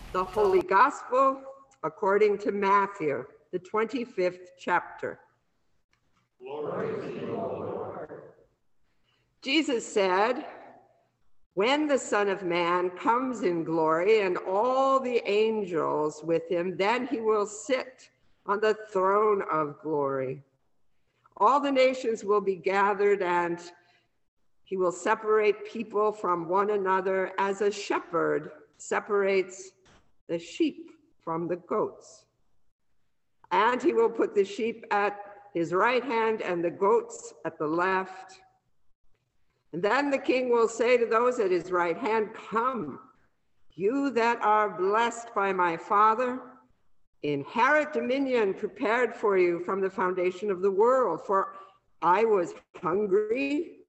The Holy Gospel according to Matthew, the 25th chapter. Glory to you, Lord. Jesus said, "When the Son of Man comes in glory and all the angels with him, then he will sit on the throne of glory. All the nations will be gathered, and he will separate people from one another as a shepherd separates the sheep from the goats. And he will put the sheep at his right hand and the goats at the left. And then the king will say to those at his right hand, 'Come, you that are blessed by my Father, inherit dominion prepared for you from the foundation of the world. For I was hungry,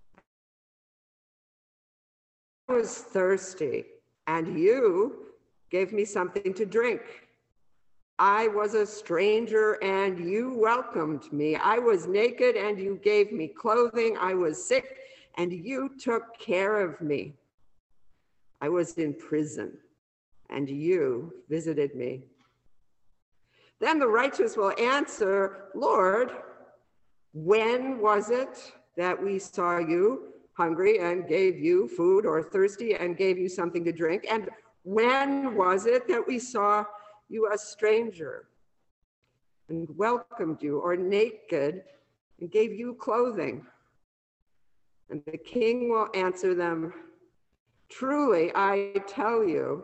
I was thirsty, and you gave me something to drink. I was a stranger and you welcomed me. I was naked and you gave me clothing. I was sick and you took care of me. I was in prison and you visited me.' Then the righteous will answer, 'Lord, when was it that we saw you hungry and gave you food, or thirsty and gave you something to drink? And when was it that we saw you a stranger and welcomed you, or naked and gave you clothing?' And the king will answer them, 'Truly, I tell you,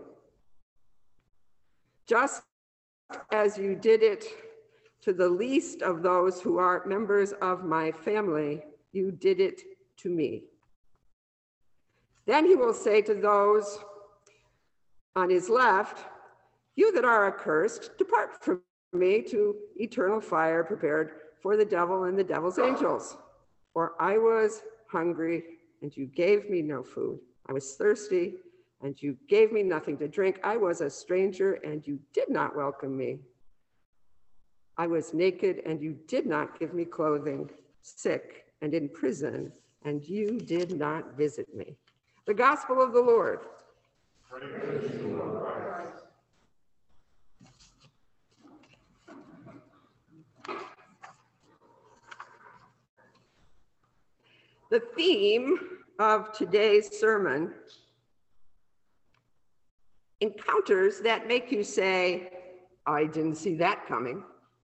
just as you did it to the least of those who are members of my family, you did it to me.' Then he will say to those on his left, 'You that are accursed, depart from me to eternal fire prepared for the devil and the devil's angels. For I was hungry, and you gave me no food. I was thirsty, and you gave me nothing to drink. I was a stranger, and you did not welcome me. I was naked, and you did not give me clothing, sick and in prison, and you did not visit me.'" The Gospel of the Lord. Praise to you, Lord Christ. The theme of today's sermon: encounters that make you say, "I didn't see that coming."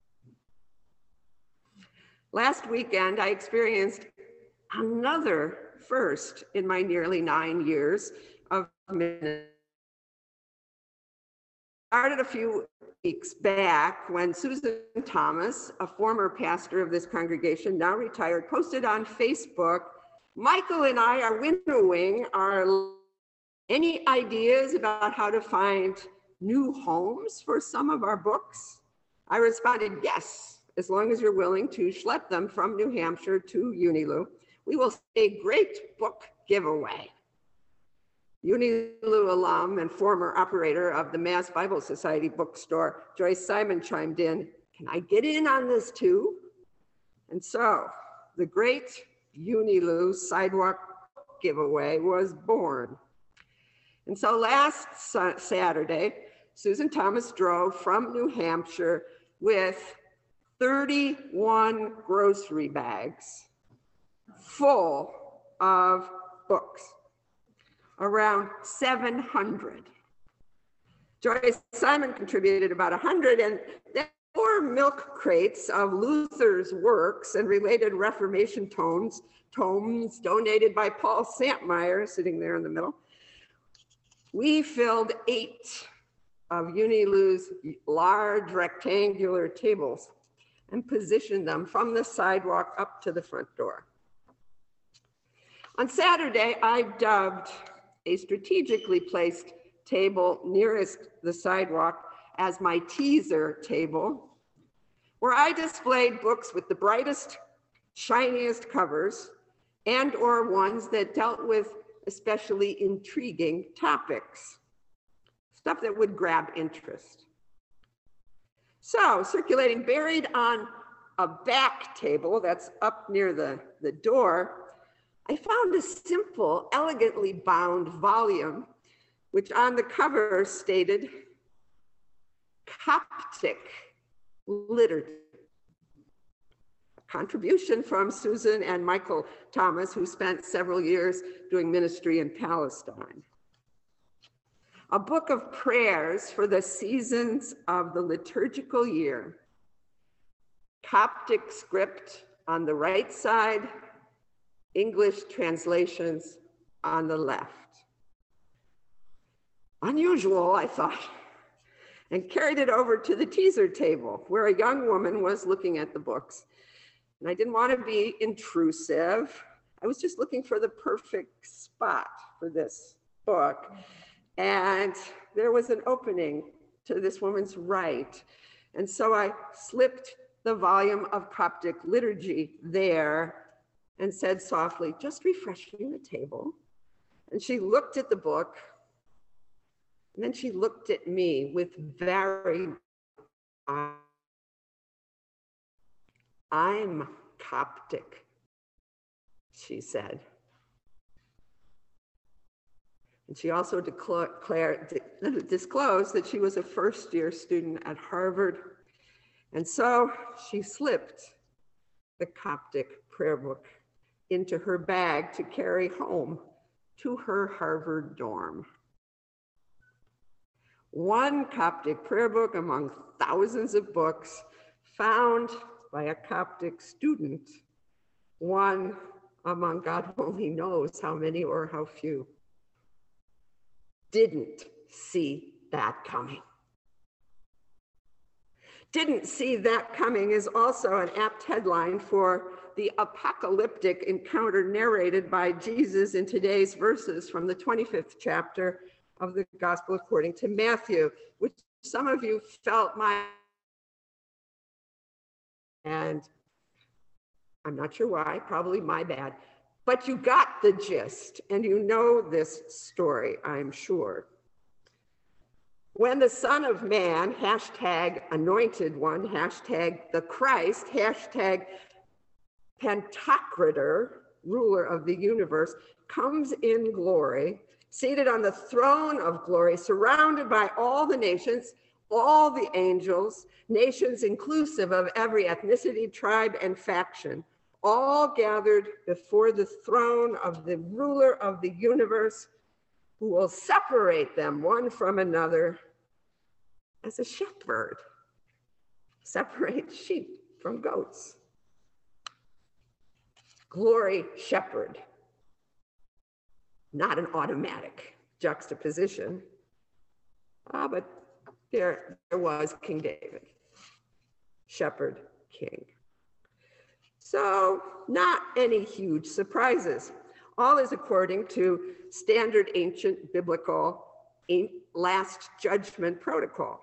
Last weekend, I experienced another first in my nearly 9 years of ministry. Started a few weeks back when Susan Thomas, a former pastor of this congregation, now retired, posted on Facebook, "Michael and I are winnowing our any ideas about how to find new homes for some of our books?" I responded, "Yes, as long as you're willing to schlep them from New Hampshire to Unilu. We will see a great book giveaway." Unilu alum and former operator of the Mass Bible Society bookstore, Joyce Simon, chimed in, "Can I get in on this too?" And so the great Unilu sidewalk giveaway was born. And so last Saturday, Susan Thomas drove from New Hampshire with 31 grocery bags full of books, around 700. Joyce Simon contributed about 100, and then 4 milk crates of Luther's works and related Reformation tomes donated by Paul Santmeyer, sitting there in the middle. We filled 8 of Unilu's large rectangular tables and positioned them from the sidewalk up to the front door. On Saturday, I dubbed a strategically placed table nearest the sidewalk as my teaser table, where I displayed books with the brightest, shiniest covers and/or ones that dealt with especially intriguing topics, stuff that would grab interest. So, circulating buried on a back table that's up near the door, I found a simple, elegantly bound volume which on the cover stated Coptic liturgy. Contribution from Susan and Michael Thomas, who spent several years doing ministry in Palestine. A book of prayers for the seasons of the liturgical year. Coptic script on the right side, English translations on the left. Unusual, I thought, and carried it over to the teaser table where a young woman was looking at the books. And I didn't want to be intrusive. I was just looking for the perfect spot for this book. And there was an opening to this woman's right. And so I slipped the volume of Coptic liturgy there and said softly, just refreshing the table. And she looked at the book, and then she looked at me with very eyes. I'm Coptic, she said. And she also disclosed that she was a first-year student at Harvard. And so she slipped the Coptic prayer book into her bag to carry home to her Harvard dorm. One Coptic prayer book among thousands of books found by a Coptic student, one among God only knows how many or how few. Didn't see that coming. Didn't see that coming is also an apt headline for the apocalyptic encounter narrated by Jesus in today's verses from the 25th chapter of the Gospel according to Matthew, which some of you felt and I'm not sure why, probably my bad, but you got the gist and you know this story, I'm sure. When the Son of Man, hashtag anointed one, hashtag the Christ, hashtag Pantocrator, ruler of the universe, comes in glory, seated on the throne of glory, surrounded by all the nations, all the angels, nations inclusive of every ethnicity, tribe, and faction, all gathered before the throne of the ruler of the universe, who will separate them one from another as a shepherd separates sheep from goats. Glory shepherd, not an automatic juxtaposition, but there was King David, shepherd king. So not any huge surprises. All is according to standard ancient biblical last judgment protocol.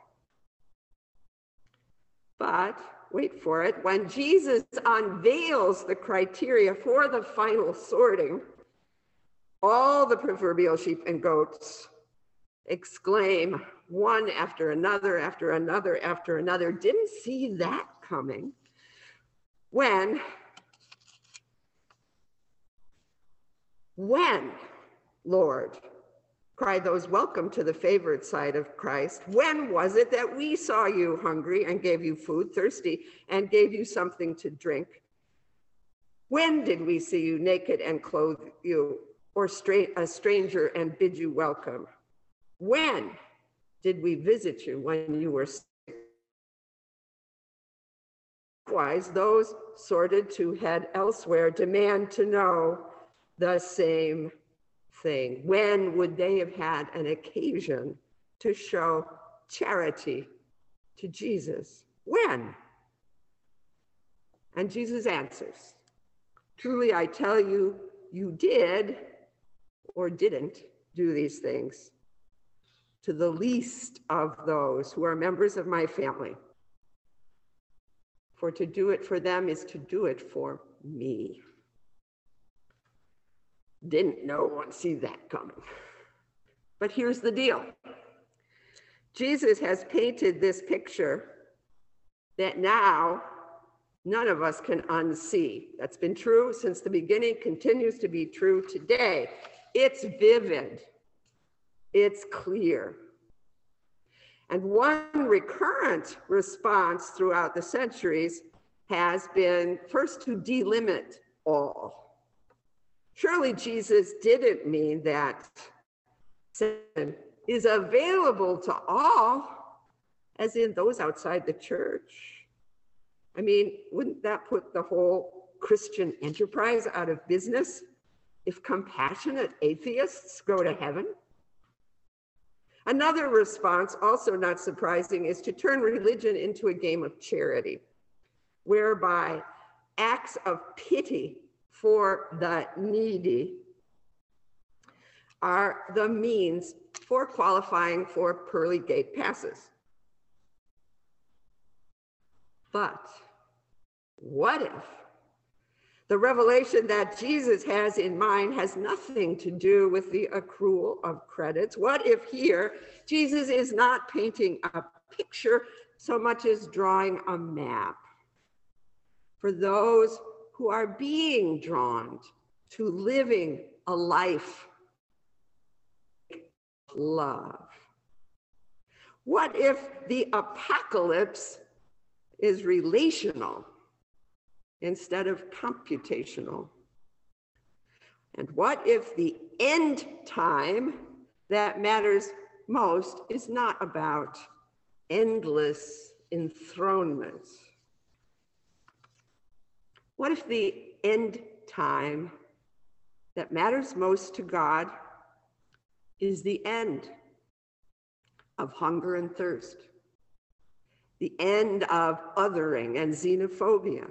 But wait for it, when Jesus unveils the criteria for the final sorting, all the proverbial sheep and goats exclaim one after another, after another, after another. Didn't see that coming. When, Lord, cried those welcome to the favored side of Christ, when was it that we saw you hungry and gave you food, thirsty and gave you something to drink? When did we see you naked and clothe you, or a stranger and bid you welcome? When did we visit you when you were sick? Likewise, those sorted to head elsewhere demand to know the same thing. When would they have had an occasion to show charity to Jesus? When? And Jesus answers, truly I tell you, you did or didn't do these things to the least of those who are members of my family. For to do it for them is to do it for me. Didn't no one see that coming. But here's the deal. Jesus has painted this picture that now none of us can unsee. That's been true since the beginning, continues to be true today. It's vivid. It's clear. And one recurrent response throughout the centuries has been first to delimit all. Surely Jesus didn't mean that sin is available to all, as in those outside the church. I mean, wouldn't that put the whole Christian enterprise out of business if compassionate atheists go to heaven? Another response, also not surprising, is to turn religion into a game of charity, whereby acts of pity for the needy are the means for qualifying for pearly gate passes. But what if the revelation that Jesus has in mind has nothing to do with the accrual of credits? What if here Jesus is not painting a picture so much as drawing a map for those who are being drawn to living a life of love? What if the apocalypse is relational instead of computational? And what if the end time that matters most is not about endless enthronement? What if the end time that matters most to God is the end of hunger and thirst, the end of othering and xenophobia,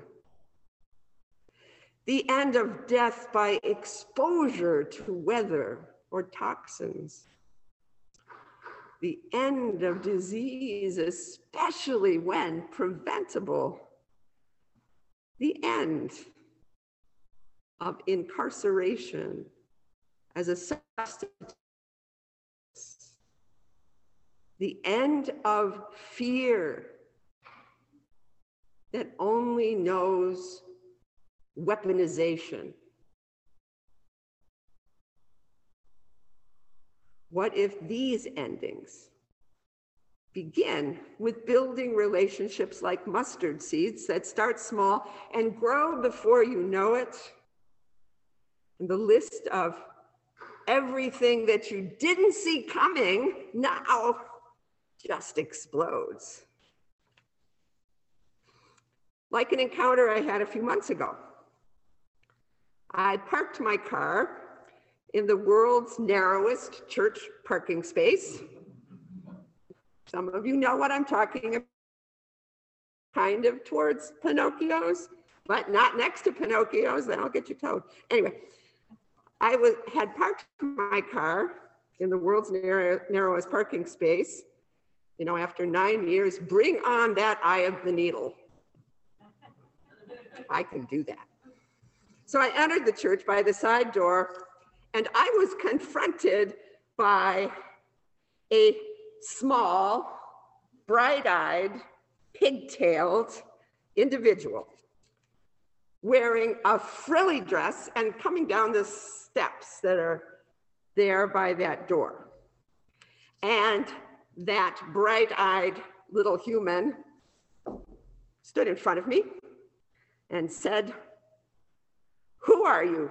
the end of death by exposure to weather or toxins, the end of disease, especially when preventable, the end of incarceration as a substitute, the end of fear that only knows weaponization. What if these endings begin with building relationships like mustard seeds that start small and grow before you know it? And the list of everything that you didn't see coming now just explodes. Like an encounter I had a few months ago. I parked my car in the world's narrowest church parking space. Some of you know what I'm talking about, kind of towards Pinocchio's, but not next to Pinocchio's, then I'll get you towed. Anyway, I had parked my car in the world's narrowest parking space. You know, after 9 years, bring on that eye of the needle. I can do that. So I entered the church by the side door, and I was confronted by a small, bright-eyed, pigtailed individual wearing a frilly dress and coming down the steps that are there by that door. And that bright-eyed little human stood in front of me and said, "Who are you?"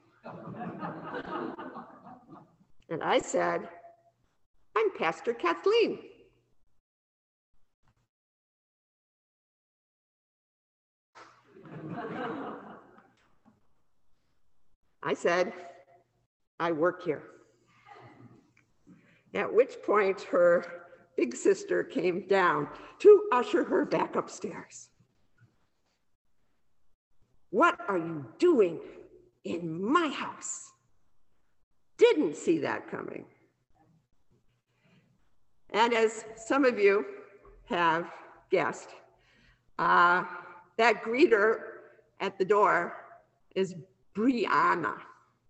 And I said, "I'm Pastor Kathleen." I said, "I work here." At which point her big sister came down to usher her back upstairs. "What are you doing in my house?" Didn't see that coming. And as some of you have guessed, that greeter at the door is Brianna.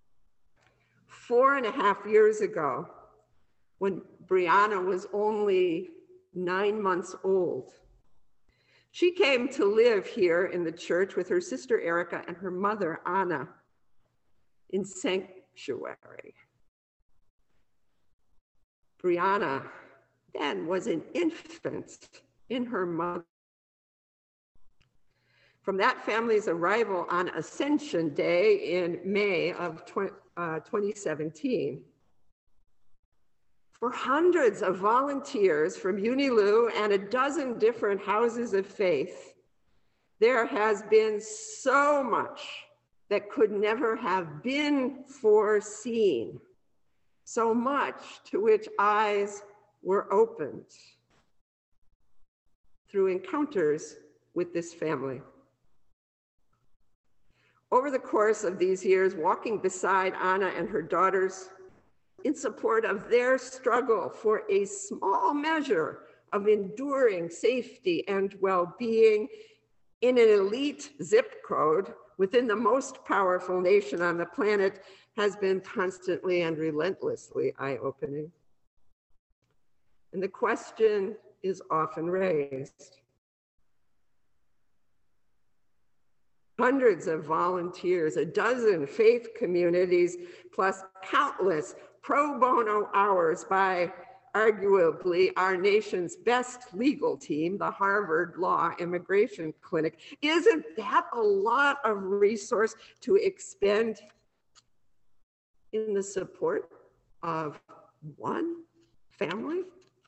4.5 years ago, when Brianna was only 9 months old, she came to live here in the church with her sister Erica and her mother Anna in sanctuary. Brianna then was an infant in her mother. From that family's arrival on Ascension Day in May of 2017, for hundreds of volunteers from Unilu and a dozen different houses of faith, there has been so much that could never have been foreseen, so much to which eyes were opened through encounters with this family. Over the course of these years, walking beside Anna and her daughters in support of their struggle for a small measure of enduring safety and well-being in an elite zip code within the most powerful nation on the planet has been constantly and relentlessly eye-opening. And the question is often raised. Hundreds of volunteers, a dozen faith communities, plus countless pro bono hours by arguably our nation's best legal team, the Harvard Law Immigration Clinic. Isn't that a lot of resource to expend in the support of one family?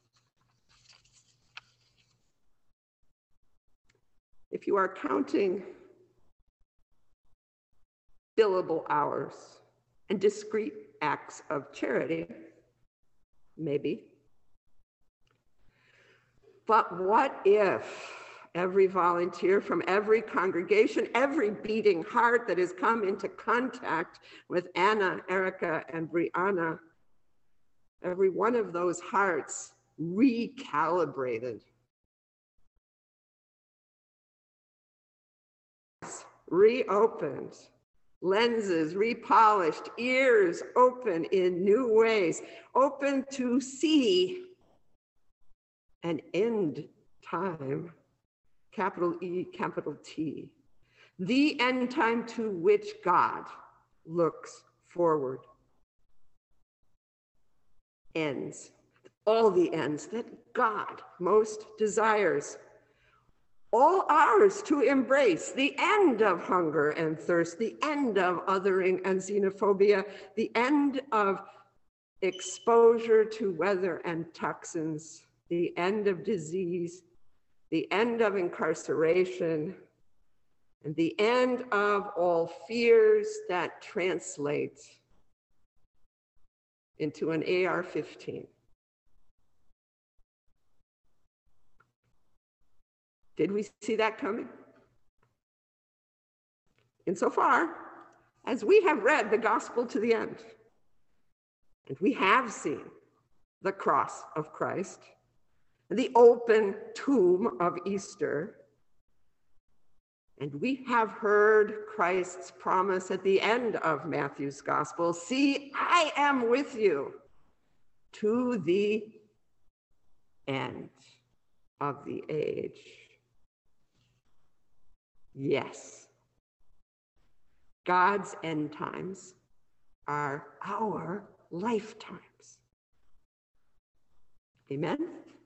If you are counting billable hours and discrete acts of charity, maybe. But what if every volunteer from every congregation, every beating heart that has come into contact with Anna, Erica, and Brianna, every one of those hearts recalibrated, reopened, lenses repolished, ears open in new ways, open to see an end time, capital E, capital T, the end time to which God looks forward. Ends, all the ends that God most desires. All ours to embrace, the end of hunger and thirst, the end of othering and xenophobia, the end of exposure to weather and toxins, the end of disease, the end of incarceration, and the end of all fears that translate into an AR-15. Did we see that coming? Insofar as we have read the gospel to the end, and we have seen the cross of Christ, and the open tomb of Easter, and we have heard Christ's promise at the end of Matthew's gospel, "See, I am with you to the end of the age." Yes, God's end times are our lifetimes. Amen?